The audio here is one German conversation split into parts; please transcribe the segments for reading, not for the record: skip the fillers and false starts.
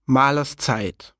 Mahlers Zeit.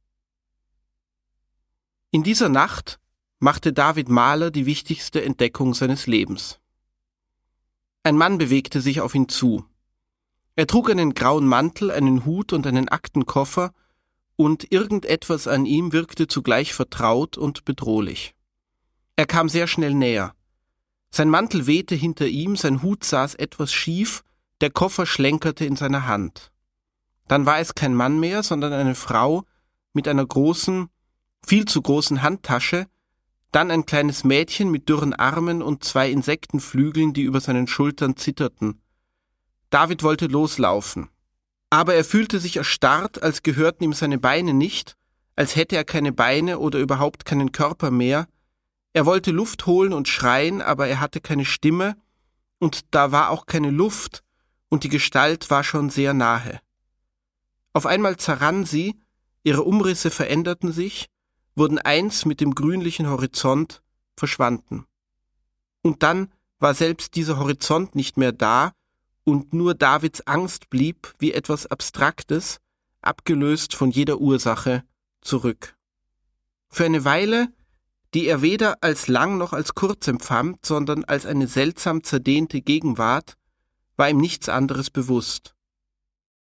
In dieser Nacht machte David Mahler die wichtigste Entdeckung seines Lebens. Ein Mann bewegte sich auf ihn zu. Er trug einen grauen Mantel, einen Hut und einen Aktenkoffer, und irgendetwas an ihm wirkte zugleich vertraut und bedrohlich. Er kam sehr schnell näher. Sein Mantel wehte hinter ihm, sein Hut saß etwas schief, der Koffer schlenkerte in seiner Hand. Dann war es kein Mann mehr, sondern eine Frau mit einer großen, viel zu großen Handtasche, dann ein kleines Mädchen mit dürren Armen und 2 Insektenflügeln, die über seinen Schultern zitterten. David wollte loslaufen. Aber er fühlte sich erstarrt, als gehörten ihm seine Beine nicht, als hätte er keine Beine oder überhaupt keinen Körper mehr. Er wollte Luft holen und schreien, aber er hatte keine Stimme, und da war auch keine Luft, und die Gestalt war schon sehr nahe. Auf einmal zerrann sie, ihre Umrisse veränderten sich, wurden eins mit dem grünlichen Horizont, verschwanden. Und dann war selbst dieser Horizont nicht mehr da, und nur Davids Angst blieb wie etwas Abstraktes, abgelöst von jeder Ursache, zurück. Für eine Weile, die er weder als lang noch als kurz empfand, sondern als eine seltsam zerdehnte Gegenwart, war ihm nichts anderes bewusst.